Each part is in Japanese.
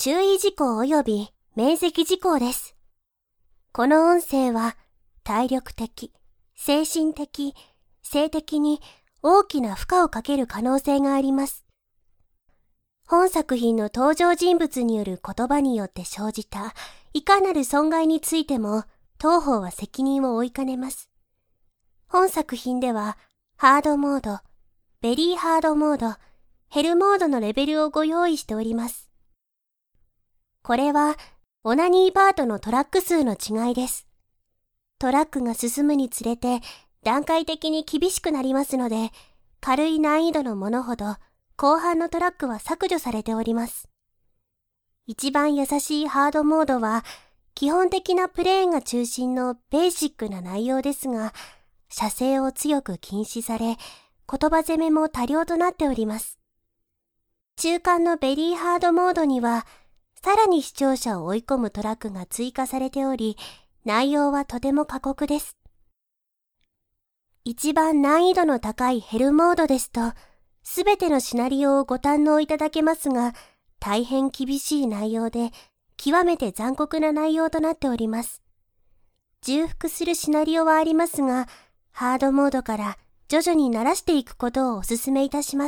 注意事項及び免責事項です。この音声は体力的、精神的、性的に大きな負荷をかける可能性があります。本作品の登場人物による言葉によって生じたいかなる損害についても当方は責任を負いかねます。本作品ではハードモード、ベリーハードモード、ヘルモードのレベルをご用意しております。これはオナニーパートのトラック数の違いです。トラックが進むにつれて段階的に厳しくなりますので、軽い難易度のものほど後半のトラックは削除されております。一番優しいハードモードは基本的なプレーンが中心のベーシックな内容ですが、射精を強く禁止され、言葉攻めも多量となっております。中間のベリーハードモードには、さらに視聴者を追い込むトラックが追加されており、内容はとても過酷です。一番難易度の高いヘルモードですと、すべてのシナリオをご堪能いただけますが、大変厳しい内容で、極めて残酷な内容となっております。重複するシナリオはありますが、ハードモードから徐々に慣らしていくことをお勧めいたします。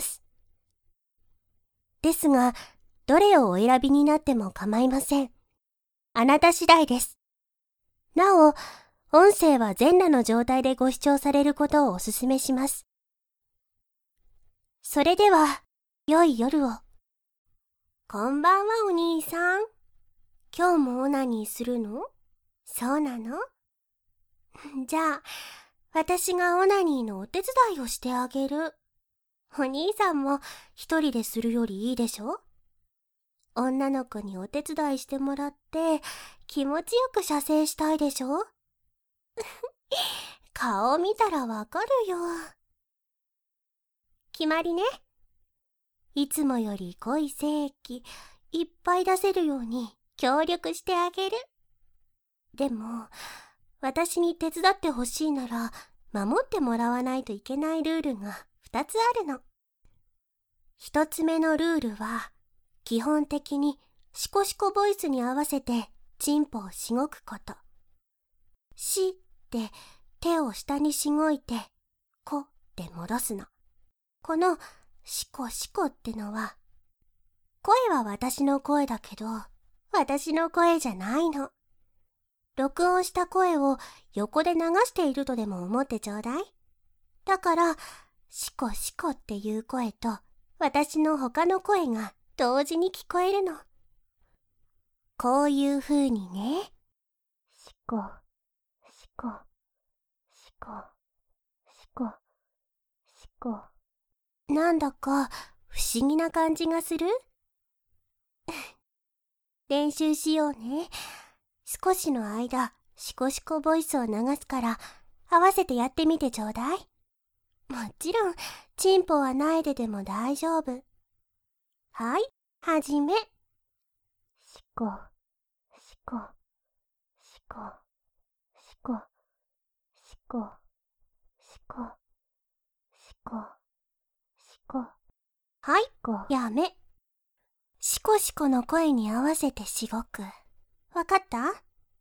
ですが、どれをお選びになっても構いません。あなた次第です。なお、音声は全裸の状態でご視聴されることをお勧めします。それでは、良い夜を。こんばんはお兄さん。今日もオナニーするの？そうなの？じゃあ、私がオナニーのお手伝いをしてあげる。お兄さんも一人でするよりいいでしょ？女の子にお手伝いしてもらって気持ちよく射精したいでしょ？顔見たらわかるよ。決まりね。いつもより濃い精液いっぱい出せるように協力してあげる。でも、私に手伝ってほしいなら守ってもらわないといけないルールが2つあるの。1つ目のルールは、基本的にシコシコボイスに合わせてチンポをしごくこと。しって手を下にしごいて、こって戻すの。このシコシコってのは、声は私の声だけど、私の声じゃないの。録音した声を横で流しているとでも思ってちょうだい。だから、シコシコっていう声と、私の他の声が同時に聞こえるの。こういう風にね。シコ、シコ、シコ、シコ、シコ。なんだか不思議な感じがする？練習しようね。少しの間、シコシコボイスを流すから、合わせてやってみてちょうだい。もちろん、チンポはないででも大丈夫。はい、はじめ。シコ、シコ、シコ、シコ、シコ、シコ、シコ、シコ。はい、やめ。シコシコの声に合わせてしごく。わかった？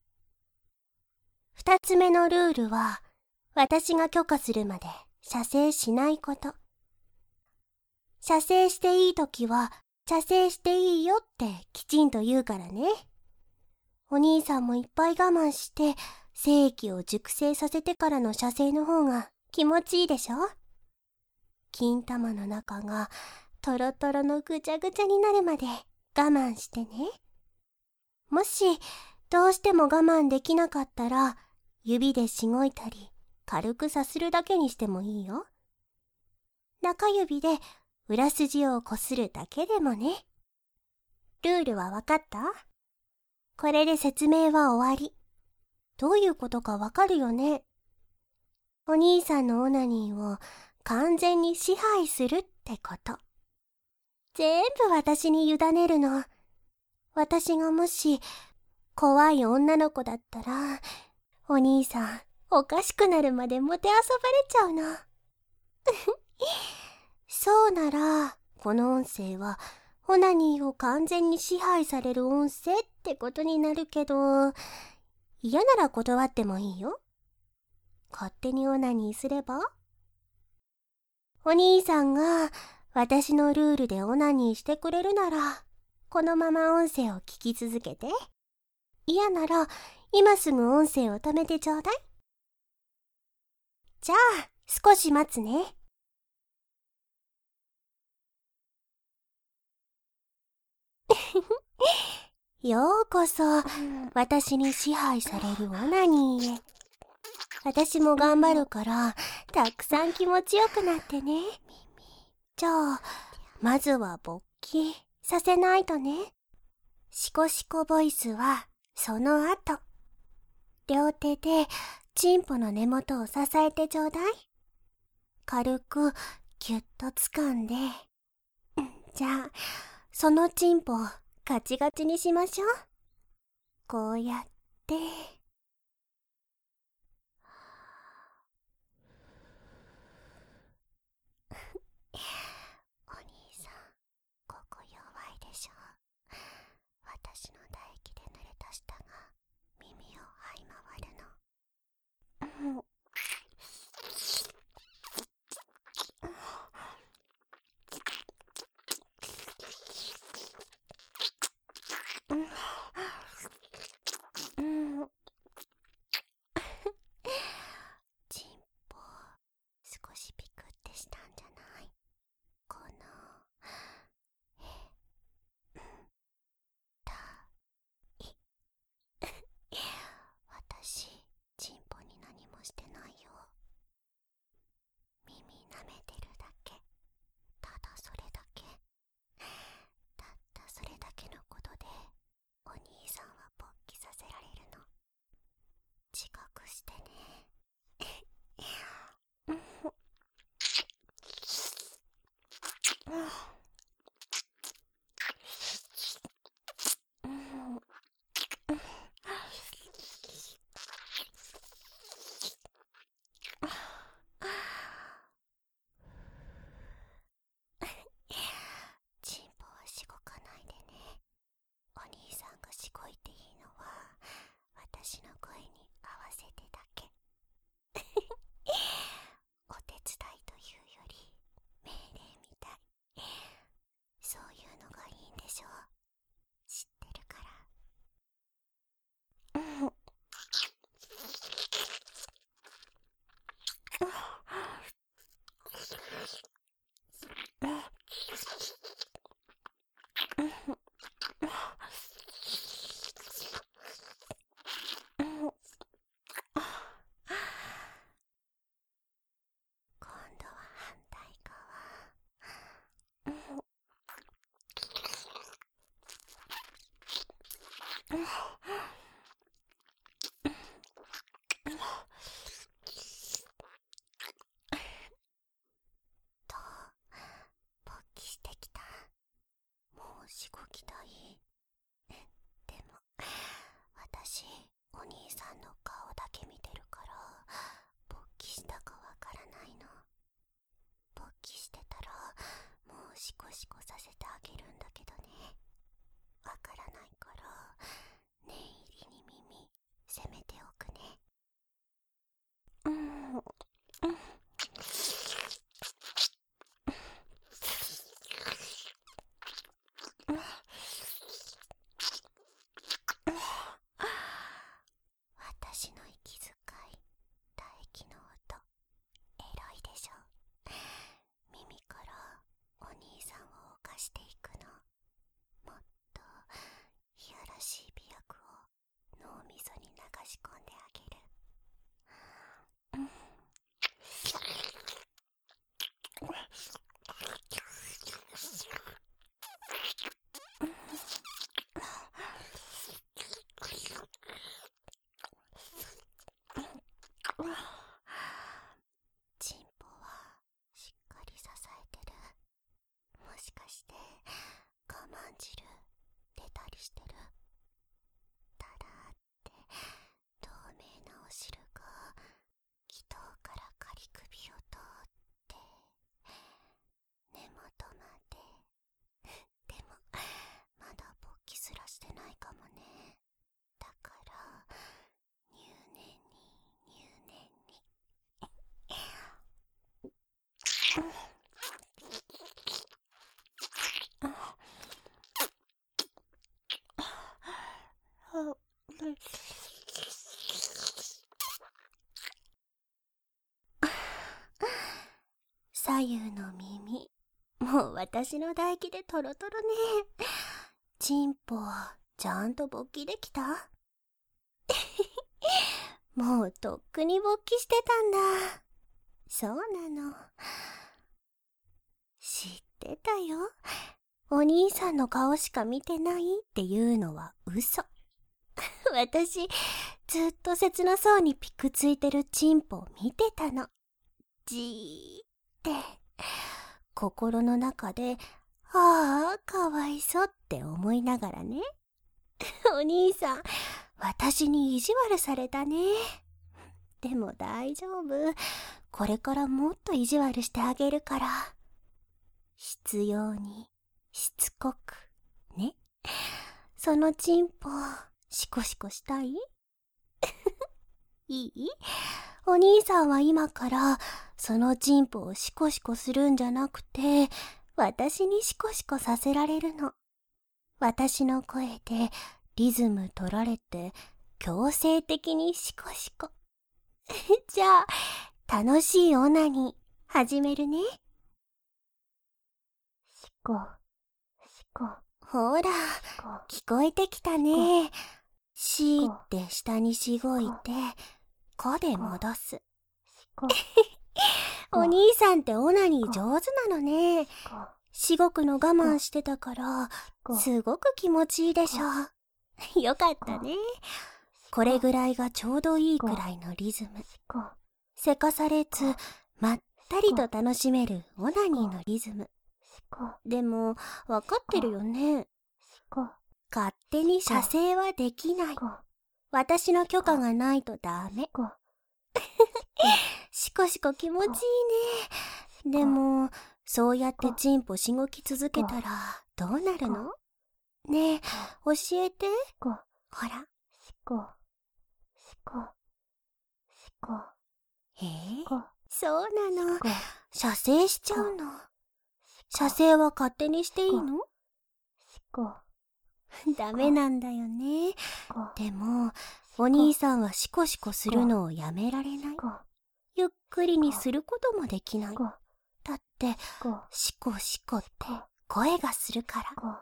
二つ目のルールは、私が許可するまで射精しないこと。射精していいときは、射精していいよってきちんと言うからね。お兄さんもいっぱい我慢して、精液を熟成させてからの射精の方が気持ちいいでしょ？金玉の中がトロトロのぐちゃぐちゃになるまで我慢してね。もし、どうしても我慢できなかったら、指でしごいたり、軽くさするだけにしてもいいよ。中指で裏筋をこするだけでもね。ルールはわかった？これで説明は終わり。どういうことかわかるよね。お兄さんのオナニーを完全に支配するってこと。全部私に委ねるの。私がもし怖い女の子だったら、お兄さんおかしくなるまでもてあそばれちゃうの。そうなら、この音声はオナニーを完全に支配される音声ってことになるけど、嫌なら断ってもいいよ。勝手にオナニーすれば？お兄さんが私のルールでオナニーしてくれるなら、このまま音声を聞き続けて。嫌なら今すぐ音声を止めてちょうだい。じゃあ少し待つね。ようこそ私に支配されるオナニーへ。私も頑張るからたくさん気持ちよくなってね。じゃあまずは勃起させないとね。シコシコボイスはその後。両手でチンポの根元を支えてちょうだい。軽くギュッと掴んで。じゃあそのチンポをガチガチにしましょう。こうやって。お兄さん、ここ弱いでしょ。私の唾液で濡れた舌が耳を這い回るの。チンポ少しピクってしたんじゃない？この私、チンポに何もしてないよ。耳舐めてるだけ。ただそれだけ。たったそれだけのことでお兄さんは勃起させられるの。自覚してね。チンポはしごかないでね。お兄さんがしごいていいのは私の声に合わせてだけ。お手伝いというより命令みたい。そういうのがいいんでしょ。知ってるから。今度は反対側。どう？勃起してきた？もうしごきたい？でも私お兄さんの顔だけ見てるから勃起したかわからないの。勃起してたらもうシコシコさせてあげるんだけどね。わからないから念入りに耳攻めておくね。私の息遣い、唾液の音、エロいでしょ。耳からお兄さんを犯していくの。もっといやらしい美薬を脳みそに流し込んであげる。チンポはしっかり支えてる？もしかして我慢汁出たりしてる？たらってどう左右の耳、もう私の唾液でトロトロね。チンポ、ちゃんと勃起できた？もうとっくに勃起してたんだ。そうなの。知ってたよ。お兄さんの顔しか見てないっていうのは嘘。私、ずっと切なそうにピクついてるチンポを見てたの。じーって。心の中で、ああ、かわいそうって思いながらね。お兄さん、私に意地悪されたね。でも大丈夫。これからもっと意地悪してあげるから。必要に、しつこく、ね。そのチンポ、シコシコしたい？いい？お兄さんは今から、そのチンポをシコシコするんじゃなくて、私にシコシコさせられるの。私の声でリズム取られて、強制的にシコシコ。じゃあ、楽しいオナニー、始めるね。シコ、シコ。ほら、聞こえてきたね。しーって下にしごいて、こで戻す。お兄さんってオナニー上手なのね。しごくの我慢してたから、すごく気持ちいいでしょ。よかったね。これぐらいがちょうどいいくらいのリズム。せかされず、まったりと楽しめるオナニーのリズム。でも、わかってるよね。勝手に射精はできない。私の許可がないとダメ。シコシコ気持ちいいね。でも、そうやってチンポしごき続けたらどうなるの？ねえ、教えて。ほら。そうなの。射精しちゃうの。射精は勝手にしていいの？ダメなんだよね。でも、お兄さんはシコシコするのをやめられない。ゆっくりにすることもできない。だって、シコシコって声がするから。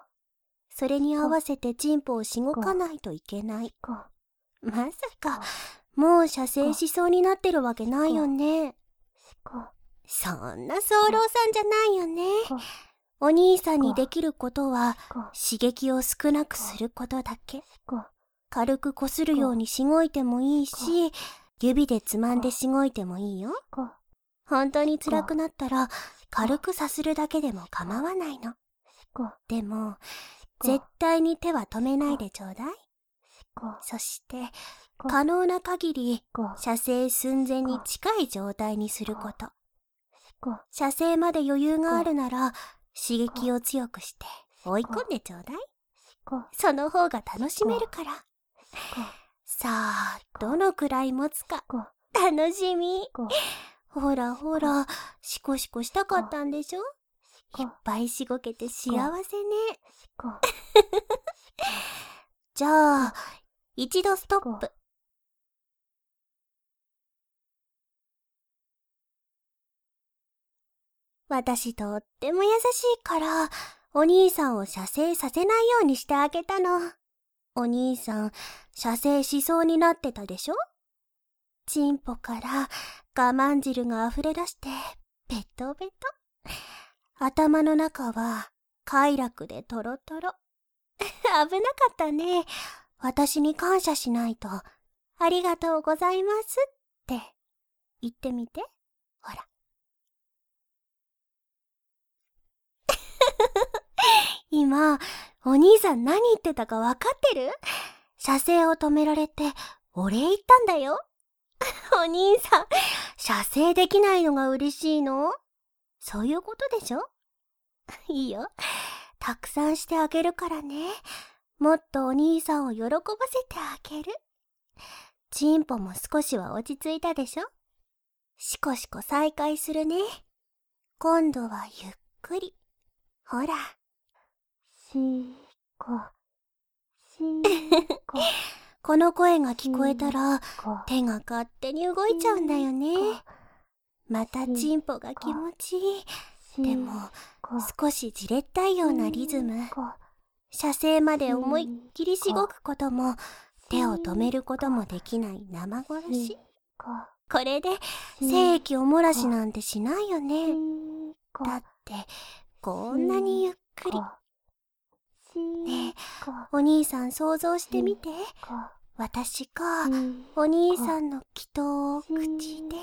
それに合わせてチンポをしごかないといけない。まさか、もう射精しそうになってるわけないよね。そんな早漏さんじゃないよね。お兄さんにできることは、刺激を少なくすることだけ。軽くこするようにしごいてもいいし、指でつまんでしごいてもいいよ。本当に辛くなったら、軽くさするだけでも構わないの。でも、絶対に手は止めないでちょうだい。そして、可能な限り、射精寸前に近い状態にすること。射精まで余裕があるなら、刺激を強くして追い込んでちょうだい。その方が楽しめるから。さあ、どのくらい持つか、楽しみ。ほらほら、シコシコしたかったんでしょ？いっぱいしごけて幸せね。じゃあ、一度ストップ。私とっても優しいから、お兄さんを射精させないようにしてあげたの。お兄さん、射精しそうになってたでしょ？チンポから我慢汁が溢れ出して、ベトベト。頭の中は快楽でトロトロ。危なかったね。私に感謝しないと、ありがとうございますって言ってみて。ほら。今、お兄さん何言ってたかわかってる？射精を止められて、お礼言ったんだよ。お兄さん、射精できないのが嬉しいの？そういうことでしょ？いいよ。たくさんしてあげるからね。もっとお兄さんを喜ばせてあげる。チンポも少しは落ち着いたでしょ？シコシコ再開するね。今度はゆっくり。ほら。シコ、シコ。 この声が聞こえたら、手が勝手に動いちゃうんだよね。またチンポが気持ちいい。でも、少しじれったいようなリズム。射精まで思いっきりしごくことも、手を止めることもできない生殺し。これで、精液おもらしなんてしないよね。だって、こんなにゆっくり。ねえ、お兄さん想像してみて。私が、お兄さんの気筒を口で、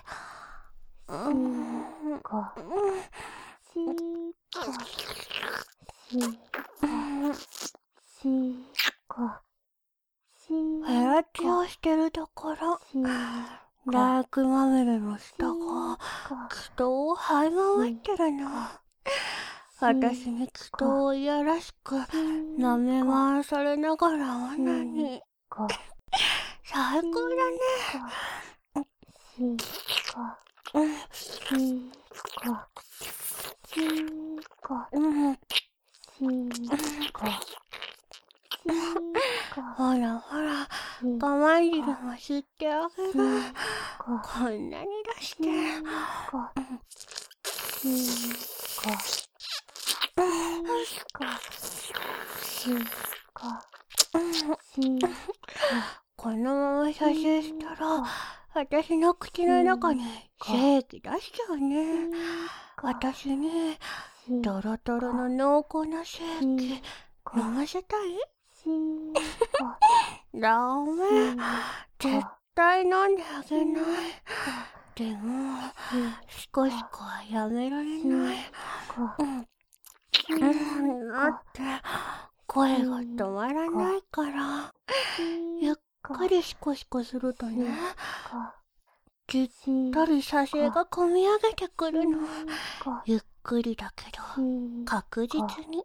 ヘラチをしてるところ、唾液まみれの下が、気筒を這い回ってるの。私に気筒をいやらしく舐め回されながらオナニー。最高だね。ほらほら、我慢汁も吸ってあげる。こんなに出して。このまま射精したら、私の口の中に精液出しちゃうね。私に、ドロドロの濃厚な精液、飲ませたい？ダメ。絶対飲んであげない。でも、シコシコはやめられない。だって、声が止まらないから。ゆっくりシコシコするとね、じったり射精がこみ上げてくるの。ゆっくりだけど、確実に。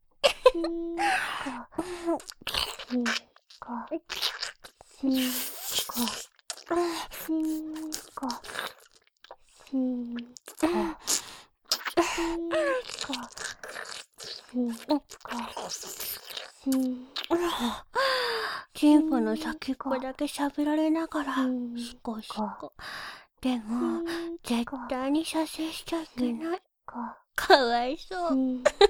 チンポの先っぽだけ喋られながら、シコシコ。でも、絶対に射精しちゃいけない。かわいそう。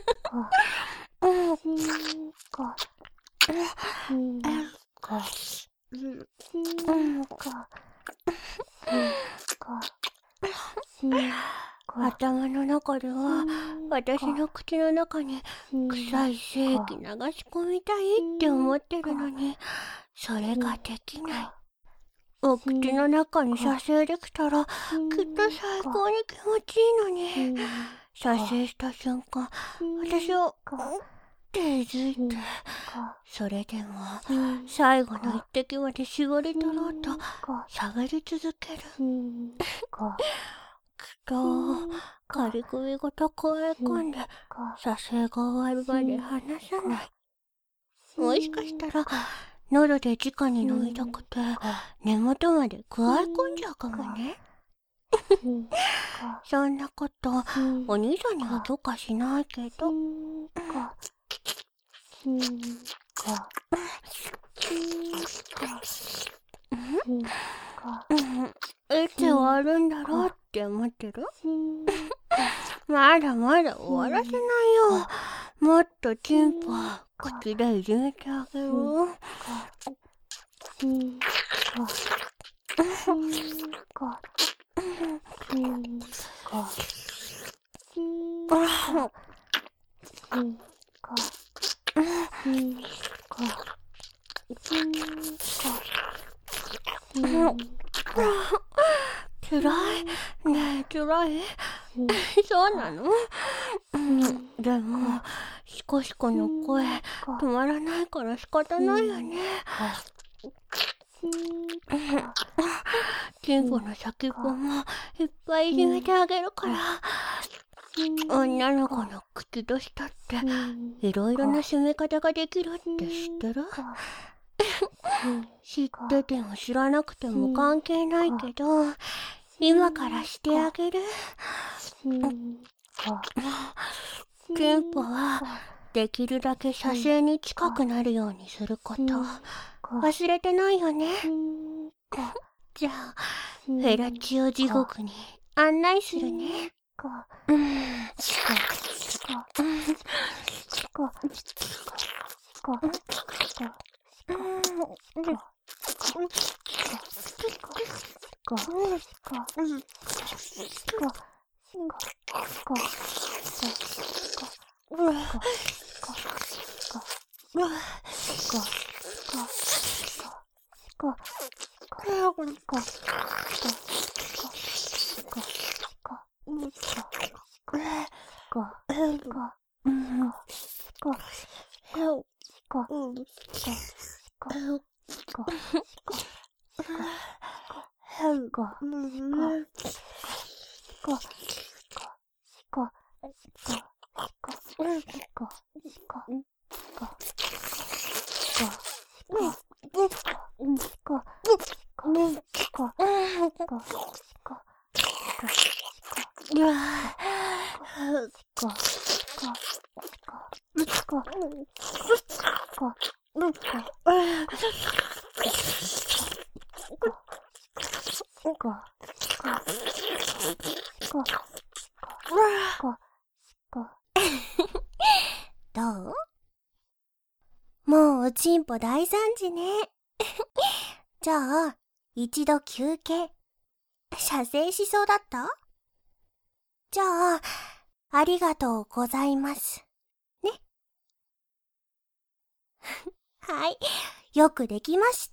頭の中では、私の口の中に臭い精液流し込みたいって思ってるのに、それができない。お口の中に射精できたら、きっと最高に気持ちいいのに。射精した瞬間、私を、っていづいて、それでも、最後の一滴まで絞り取ろうと、喋り続ける。仮首ごと加え込んで、射精が終わるまで離さない。もしかしたら、喉で直に飲みたくて、根元まで加え込んじゃうかもね。そんなこと、お兄さんには許可しないけど。いつ終わるんだろうって思ってる？まだまだ終わらせないよ。もっとチンポ、口でいじめてあげる。つらいねえ、つらいそうなの？でも、シコシコの声、止まらないから仕方ないよね。チンポの先っぽもいっぱいいじめてあげるから。女の子の口と舌っていろいろな締め方ができるって知ってる？知ってても知らなくても関係ないけど、今からしてあげる。チンポはできるだけ射精に近くなるようにすること。 忘れてないよね。じゃあ、フェラチオ地獄に案内するね。どう？もうおちんぽ大惨事ね。じゃあ、一度休憩。射精しそうだった？じゃあ、ありがとうございます。ね。はい、よくできました。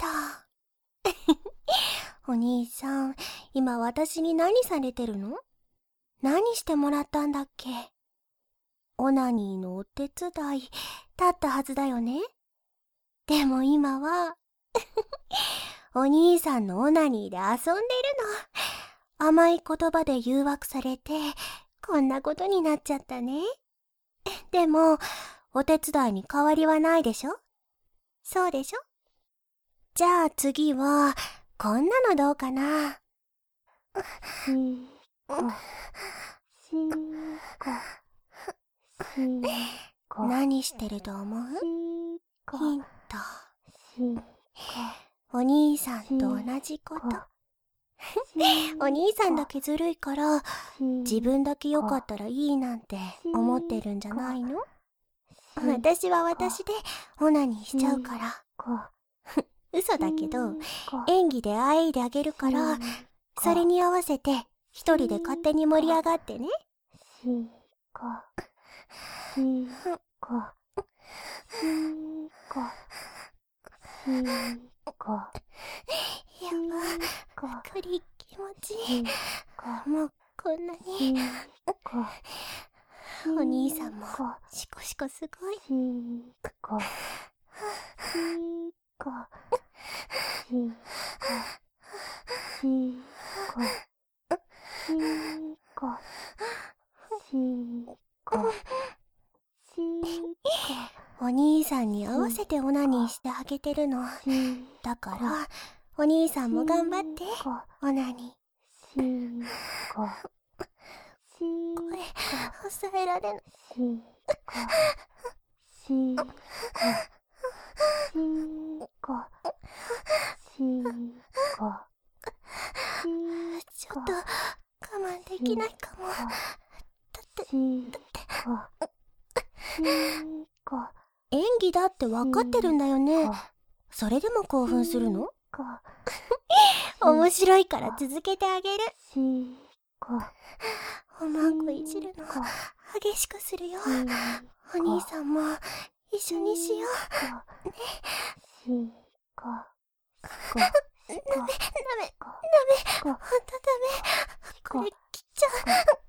お兄さん、今私に何されてるの？何してもらったんだっけ？オナニーのお手伝いだったはずだよね。でも今はお兄さんのオナニーで遊んでるの。甘い言葉で誘惑されてこんなことになっちゃったね。でもお手伝いに変わりはないでしょ？そうでしょ？じゃあ次はこんなのどうかな。何してると思う？ヒント。お兄さんと同じこと。お兄さんだけずるいから自分だけ良かったらいいなんて思ってるんじゃないの？私は私でオナニーしちゃうから。嘘だけど演技であえいであげるから、それに合わせて一人で勝手に盛り上がってね。やば、クリ気持ちいい。もうこんなに。お兄さんもシコシコすごい。お兄さんに合わせてオナニーしてあげてるの。だからお兄さんも頑張ってオナニー。声抑えられない。ちょっと我慢できないかも。だって演技だって分かってるんだよね。それでも興奮するの？面白いから続けてあげる。おまんこいじるの激しくするよ。お兄さんも一緒にしようね。ダメ、ほんとダメ。これ切っちゃう。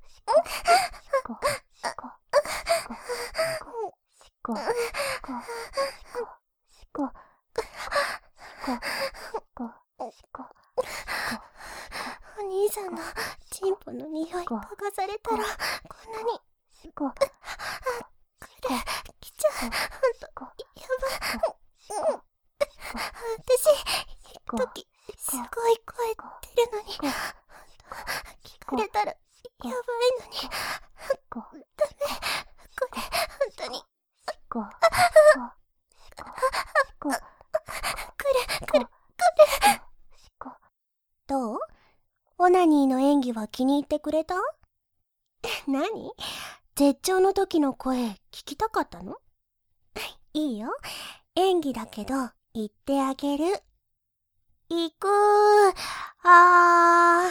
お兄さんのチンポの匂い嗅がされたらこんなに。これ切っちゃう。ほんとやばい。私一時すごい声出るのに聞かれたらやばいのに。ダメ、これほんとに。これどう？オナニーの演技は気に入ってくれた？何？絶頂の時の声聞きたかったの？いいよ。演技だけど言ってあげる。行くー。はい、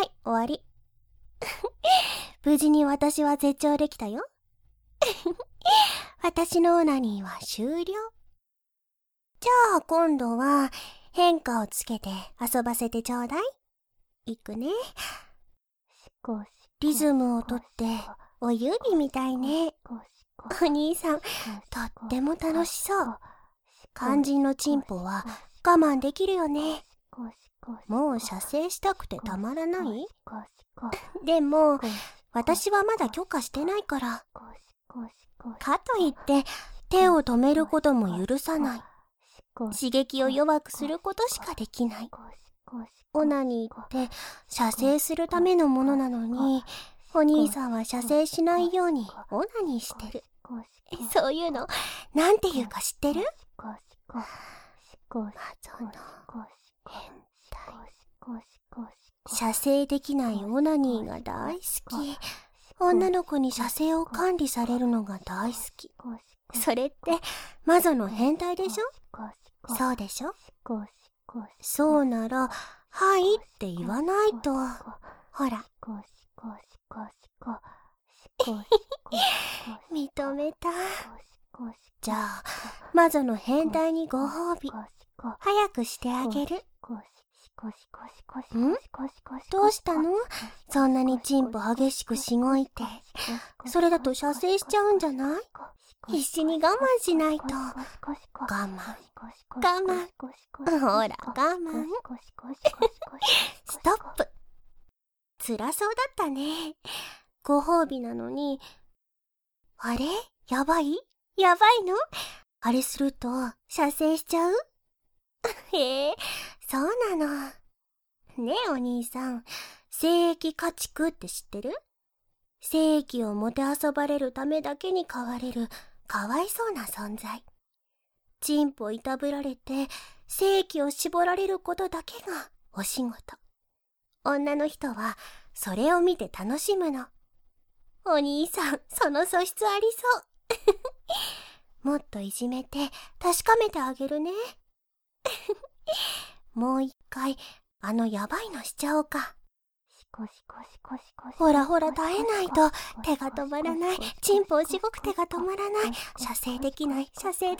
終わり。無事に私は絶頂できたよ。私のオナニーは終了。じゃあ今度は変化をつけて遊ばせてちょうだい。いくね。リズムをとってお指みたいね。お兄さん、とっても楽しそう。肝心のチンポは我慢できるよね。もう射精したくてたまらない？でも私はまだ許可してないから。かといって手を止めることも許さない。刺激を弱くすることしかできない。オナニーって射精するためのものなのに、お兄さんは射精しないようにオナニーしてる。そういうのなんていうか知ってる？謎の変態。射精できないオナニーが大好き。女の子に射精を管理されるのが大好き。それってマゾの変態でしょ？そうでしょ？そうならはいって言わないと。ほら。認めた。じゃあマゾの変態にご褒美早くしてあげる。どうしたの？そんなにチンポ激しくしごいて。それだと射精しちゃうんじゃない？必死に我慢しないと。我慢。ほら我慢。ストップ。辛そうだったね。ご褒美なのに。あれ？やばいの？あれすると射精しちゃう？へえ、そうなの。ねえお兄さん、精液家畜って知ってる？精液をもてあそばれるためだけに飼われるかわいそうな存在。チンポいたぶられて精液を絞られることだけがお仕事。女の人はそれを見て楽しむの。お兄さん、その素質ありそう。もっといじめて確かめてあげるね。もう一回あのヤバいのしちゃおうか。ほら耐えないと手が止まらない。チンポをしごく手が止まらない。射精できない。射精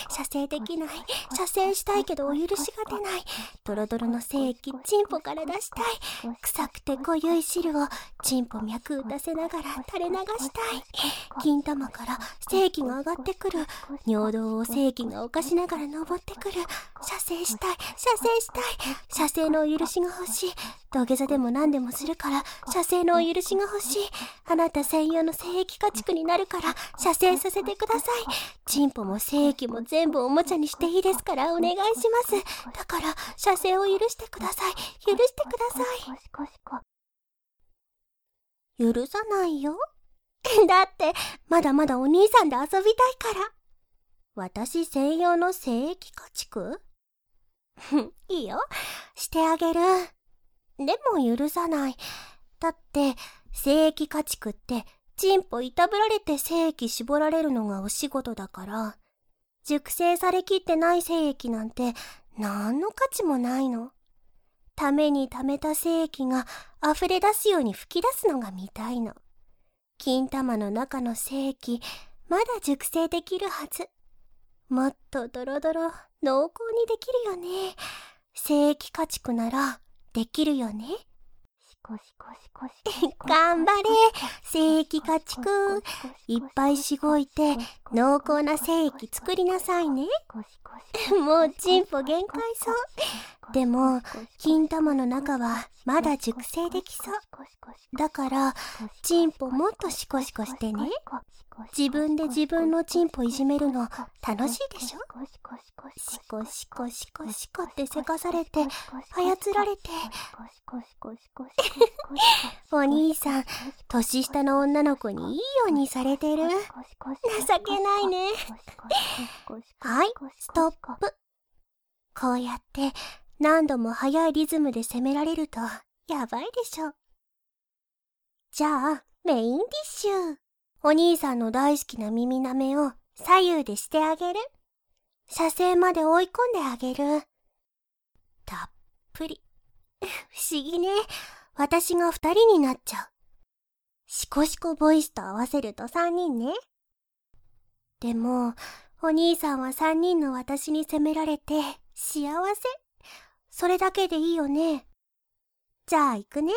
したいけどお許しが出ない。ドロドロの精液チンポから出したい。臭くて濃ゆい汁をチンポ脈打たせながら垂れ流したい。金玉から精液が上がってくる。尿道を精液が犯しながら登ってくる。射精したい。射精のお許しが欲しい。土下座でも何でもするから射精のお許しが欲しい。あなた専用の精液家畜になるから射精させてください。チンポも精液も全部おもちゃにしていいですからお願いします。だから射精を許してください。許さないよ。だってまだまだお兄さんで遊びたいから。私専用の精液家畜？いいよ、してあげる。でも許さない。だって精液家畜ってチンポいたぶられて精液絞られるのがお仕事だから、熟成されきってない精液なんて何の価値もないの。ために溜めた精液が溢れ出すように吹き出すのが見たいの。金玉の中の精液まだ熟成できるはず。もっとドロドロ濃厚にできるよね。精液家畜ならできるよね。頑張れ精液家畜。いっぱいしごいて濃厚な精液作りなさいね。もうチンポ限界そう。でも金玉の中はまだ熟成できそう。だからチンポもっとシコシコしてね。自分で自分のチンポいじめるの楽しいでしょ？シコってせかされて操られて。お兄さん、年下の女の子にいいようにされてる。情けないね。はい、ストップ。 こうやって何度も速いリズムで攻められるとやばいでしょ。じゃあ、メインディッシュ。お兄さんの大好きな耳舐めを左右でしてあげる。射精まで追い込んであげる。たっぷり。不思議ね。私が2人になっちゃう。シコシコボイスと合わせると3人ね。でも、お兄さんは3人の私に責められて幸せ。それだけでいいよね。じゃあ行くね。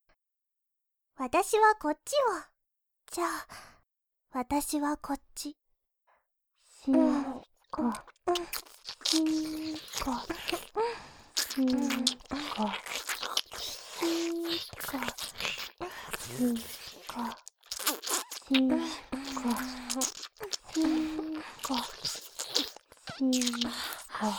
私はこっちを。じゃあ、私はこっち。しんこ、しんこ、しんこ、しんこ、しんこ、しんこ、しんこ、しんこ、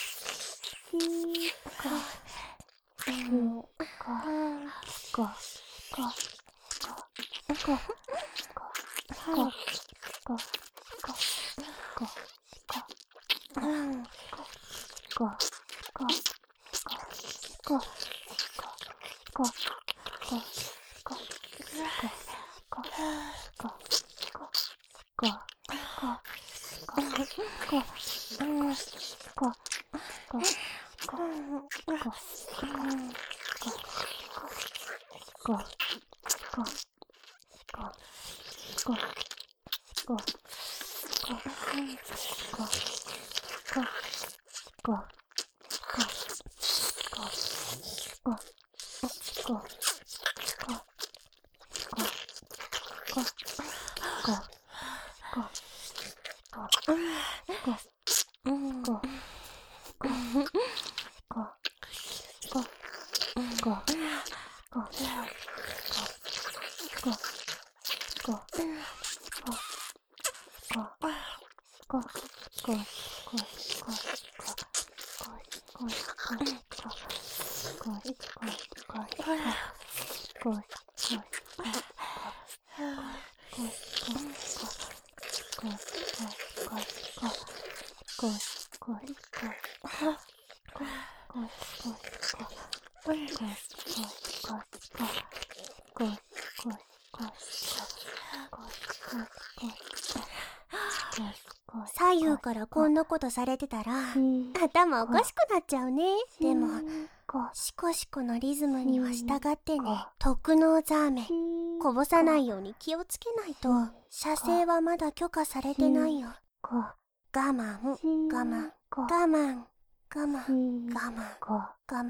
左右からこんなことされてたら頭おかしくなっちゃうね。でもシコシコのリズムには従ってね。特納ザーメこぼさないように気をつけないと。射精はまだ許可されてないよ。我慢我慢我慢我慢我慢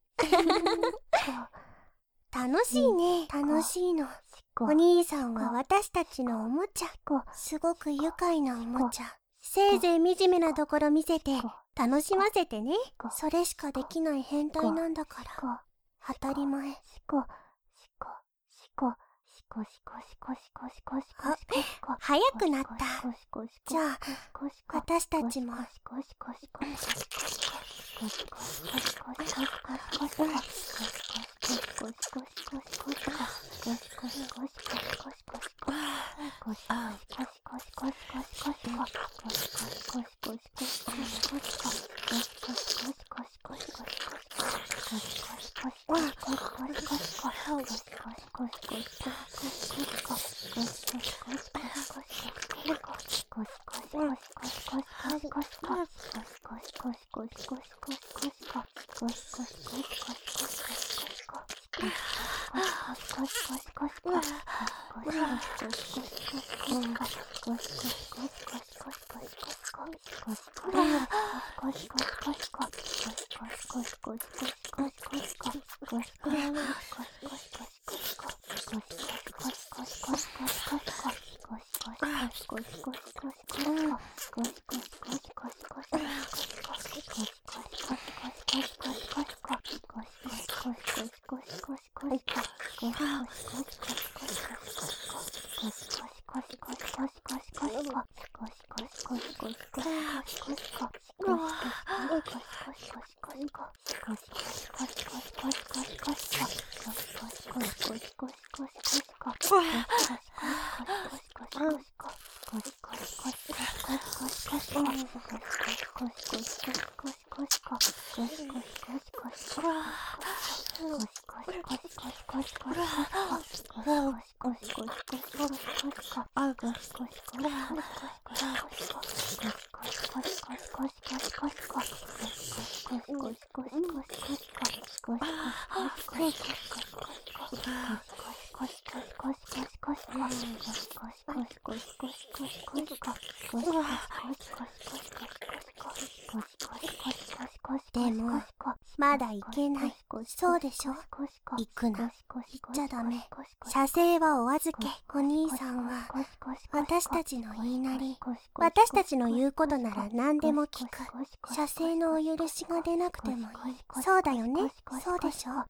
楽しいね。楽しいの。お兄さんは私たちのおもちゃ。すごく愉快なおもちゃ。せいぜい惨めなところ見せて楽しませてね。それしかできない変態なんだから。当たり前。早くなった。じゃあ私たちも。 でも、まだ行けない。そうでしょ？行くな。行っちゃダメ。射精はお預け。お兄さんは、私たちの言いなり、私たちの言うことなら何でも聞く。射精のお許しが出なくてもいい。そうだよね？そうでしょ？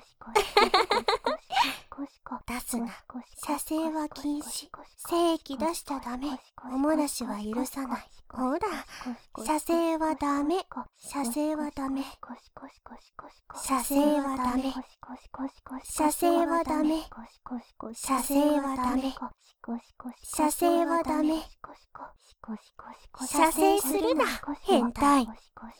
出すな。射精は禁止。精液出しちゃダメ。おもらしは許さない。ほら、射精はダメ。射精はダメ。射精はダメ。射精はダメ。射精はダメ。射精はダメ。射精するな、変態。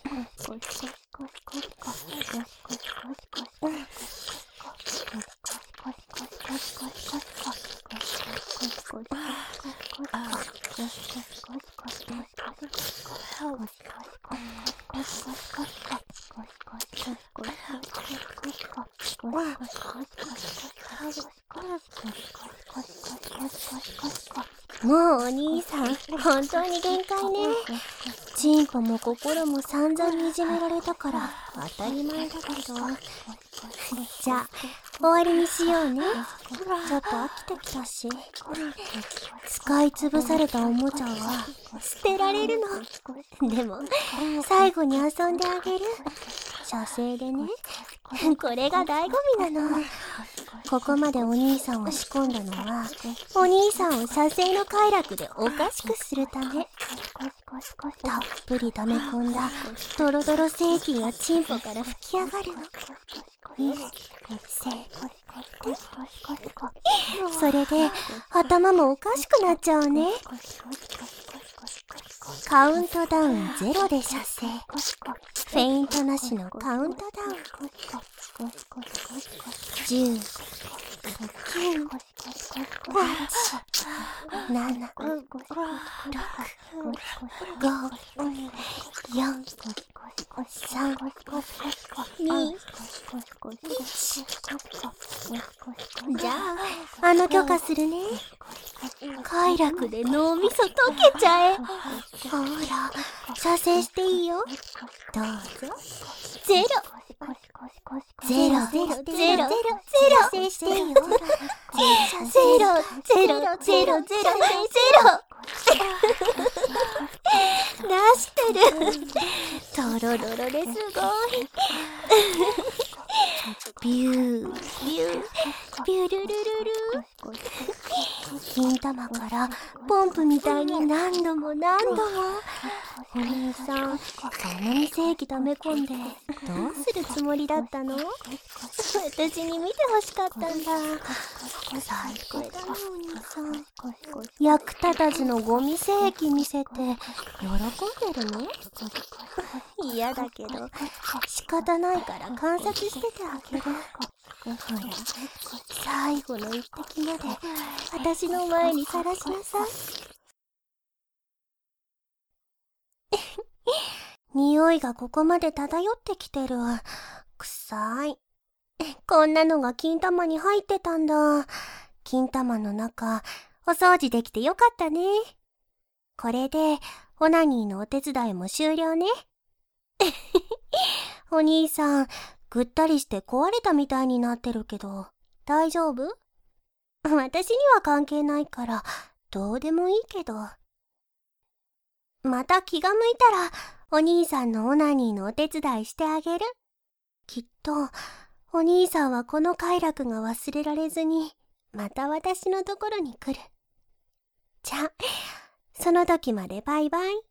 もうお兄さん、本当に限界ね。チンポも心も散々にいじめられたから当たり前だけど。じゃあ、終わりにしようね。ちょっと飽きてきたし。使い潰されたおもちゃは捨てられるの。でも、最後に遊んであげる。射精でね。これが醍醐味なの。ここまでお兄さんを仕込んだのは、お兄さんを射精の快楽でおかしくするため。たっぷり溜め込んだドロドロ精液がチンポから吹き上がるの。それで頭もおかしくなっちゃうね。カウントダウン0で射精。フェイントなしのカウントダウン。10、9、8、7、6、5、4、3、2、1。じゃあ、許可するね。快楽で脳みそ溶けちゃえ。ほら、射精していいよ。どうぞ。ゼロ。ゼロ、ゼロ、ゼロ、ゼロ、射精していいよ。ゼロ、ゼロ、ゼロ、ゼロ、ゼロ。出してる。とろろろですごい。ビュー、ビュー、ビュルルルル。金玉からポンプみたいに何度も何度も。お兄さん、そんなに精液溜め込んでどうするつもりだったの？私に見てほしかったんだ。最低だな、お兄さん。役立たずのゴミ精液見せて喜んでるの？嫌だけど仕方ないから観察しててあげる。ほら、最後の一滴まで私の前にさらしなさい。匂いがここまで漂ってきてる。臭い。こんなのが金玉に入ってたんだ。金玉の中、お掃除できてよかったね。これで、オナニーのお手伝いも終了ね。お兄さん、ぐったりして壊れたみたいになってるけど、大丈夫？私には関係ないから、どうでもいいけど。また気が向いたら、お兄さんのオナニーのお手伝いしてあげる。きっと、お兄さんはこの快楽が忘れられずに、また私のところに来る。じゃあ、その時までバイバイ。